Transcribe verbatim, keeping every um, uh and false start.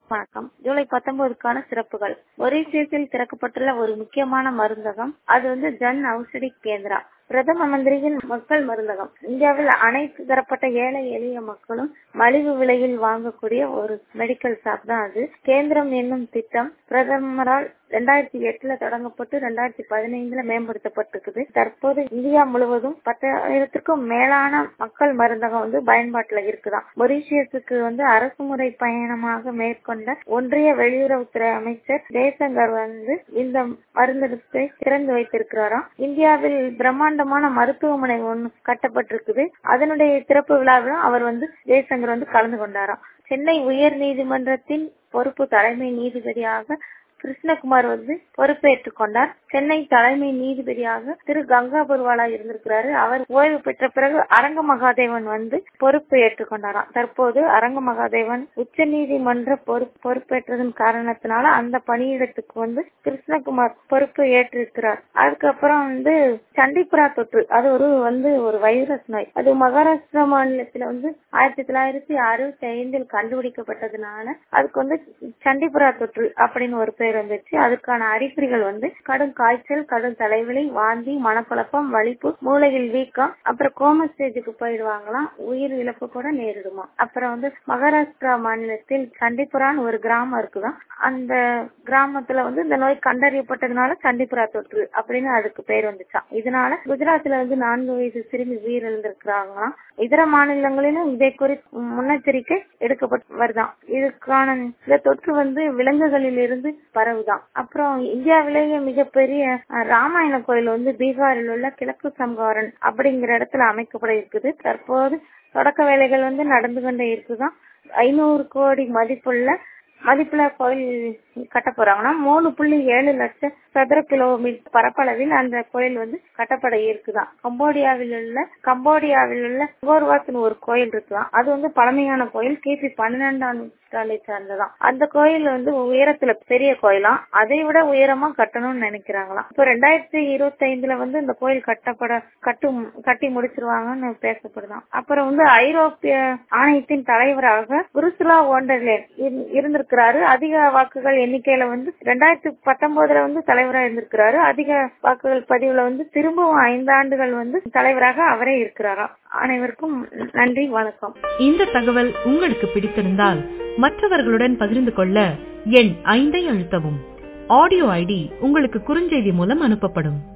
வணக்கம். ஜூலை பத்தொன்பதுக்கான சிறப்புகள். மொரீஷியஸில் திறக்கப்பட்டுள்ள ஒரு முக்கியமான மருந்தகம், அது வந்து ஜன் ஔஷதி கேந்திரா. பிரதம மந்திரியின் மக்கள் மருந்தகம். இந்தியாவில் அனைத்து தரப்பட்ட ஏழை எளிய மக்களும் மலிவு விலையில் வாங்கக்கூடிய ஒரு மெடிக்கல் ஷாப் தான் அது. கேந்திரம் என்னும் திட்டம் பிரதமரால் ரெண்டாயிரத்தி எட்டுல தொடங்கப்பட்டு ரெண்டாயிரத்தி பதினைந்துல மேம்படுத்தப்பட்டிருக்குது. தற்போது இந்தியா முழுவதும் பத்தாயிரத்துக்கும் மேலான மக்கள் மருந்தகம் வந்து பயன்பாட்டுல இருக்குதான். மொரீஷியஸுக்கு வந்து அரசு முறை பயணமாக மேற்கொண்ட ஒன்றிய வெளியுறவுத்துறை அமைச்சர் ஜெய்சங்கர் வந்து இந்த மருந்தகத்தை திறந்து வைத்திருக்கிறாராம். இந்தியாவில் பிரம்மாண்டமான மருத்துவமனை ஒன்று கட்டப்பட்டிருக்குது. அதனுடைய திறப்பு விழாவிலும் அவர் வந்து ஜெய்சங்கர் வந்து கலந்து கொண்டாராம். சென்னை உயர் நீதிமன்றத்தின் பொறுப்பு தலைமை நீதிபதியாக கிருஷ்ணகுமார் வந்து பொறுப்பேற்றுக் கொண்டார். சென்னை தலைமை நீதிபதியாக திரு கங்கா பர்வாலா இருந்திருக்கிறாரு. அவர் ஓய்வு பெற்ற பிறகு அரங்க மகாதேவன் வந்து பொறுப்பு ஏற்றுக் கொண்டாராம். தற்போது அரங்க மகாதேவன் உச்ச நீதிமன்ற பொறுப்பேற்றதன் காரணத்தினால அந்த பணியிடத்துக்கு வந்து கிருஷ்ணகுமார் பொறுப்பு ஏற்றிருக்கிறார். அதுக்கப்புறம் வந்து சண்டிபுரா தொற்று, அது ஒரு வந்து ஒரு வைரஸ் நோய். அது மகாராஷ்டிரா மாநிலத்துல வந்து ஆயிரத்தி தொள்ளாயிரத்தி அறுபத்தி ஐந்தில் கண்டுபிடிக்கப்பட்டதுனால அதுக்கு வந்து சண்டிபுரா தொற்று அப்படின்னு ஒரு வந்துச்சு. அதுக்கான அறிகுறிகள் வந்து கடும் காய்ச்சல், கடும் தலைவலி, வாந்தி, மனக்குழப்பம், வலிப்பு, மூளையில் வீக்கம், அப்புறம் கோமா ஸ்டேஜுக்கு போயிடுவாங்களாம். உயிர் இழப்பு கூட நேரிடுமா. அப்புறம் வந்து மகாராஷ்டிரா மாநிலத்தில் சண்டிபுரான்னு ஒரு கிராமம் இருக்குதான். அந்த கிராமத்துல வந்து இந்த நோய் கண்டறியப்பட்டதுனால சண்டிபுரா தொற்று அப்படின்னு அதுக்கு பேர் வந்துச்சான். இதனால குஜராத்ல வந்து நான்கு வயசு சிறுமி உயிரிழந்திருக்கிறாங்களாம். இதர மாநிலங்களிலும் இதை குறித்து முன்னெச்சரிக்கை எடுக்கப்பட்டு வருதான். இதுக்கான இந்த தொற்று வந்து விலங்குகளில் இருந்து பரவுதான். அப்புறம் இந்தியாவிலேயே மிகப்பெரிய ராமாயண கோயில் வந்து பீகாரில் உள்ள கிழக்கு சம்ஹாரன் அப்படிங்கிற இடத்துல அமைக்கப்பட இருக்குது. தற்போது தொடக்க வேலைகள் வந்து நடந்து கொண்டே இருக்குதான். ஐநூறு கோடி மதிப்புள்ள மதிப்புல கோயில் கட்ட போறாங்கன்னா மூணு புள்ளி ஏழு லட்சம் சதுர கிலோமீட்டர் பரப்பளவில் அந்த கோயில் வந்து கட்டப்பட இருக்குதான். கம்போடியாவில் உள்ள கம்போடியாவில் உள்ள கோர்வாத்னு ஒரு கோயில் இருக்குதான். அது வந்து பழமையான கோயில், கிபி பன்னிரெண்டாம் நூற்றாண்டை சார்ந்ததான். அந்த கோயில் வந்து உயரத்துல பெரிய கோயிலாம், அதை விட உயரமா கட்டணும்னு நினைக்கிறாங்களாம். இப்ப ரெண்டாயிரத்தி இருபத்தி ஐந்துல வந்து இந்த கோயில் கட்டப்பட கட்டும் கட்டி முடிச்சிருவாங்கன்னு பேசப்படுதான். அப்புறம் வந்து ஐரோப்பிய ஆணையத்தின் தலைவராக உர்சுலா வோன் டெர் லேயன் இருந்திருக்கிறாரு. அதிக வாக்குகள் எண்ணிக்கையில வந்து ரெண்டாயிரத்தி பத்தொன்பதுல வந்து தலைவராக இருந்திருக்கிறாரு. அதிக வாக்குகள் பதிவுல வந்து திரும்பவும் ஐந்து ஆண்டுகள் வந்து தலைவராக அவரே இருக்கிறாராம். அனைவருக்கும் நன்றி, வணக்கம். இந்த தகவல் உங்களுக்கு பிடித்திருந்தால் மற்றவர்களுடன் பகிர்ந்து கொள்ள எண் ஐந்தை அழுத்தவும். ஆடியோ ஐடி உங்களுக்கு குறுஞ்செய்தி மூலம் அனுப்பப்படும்.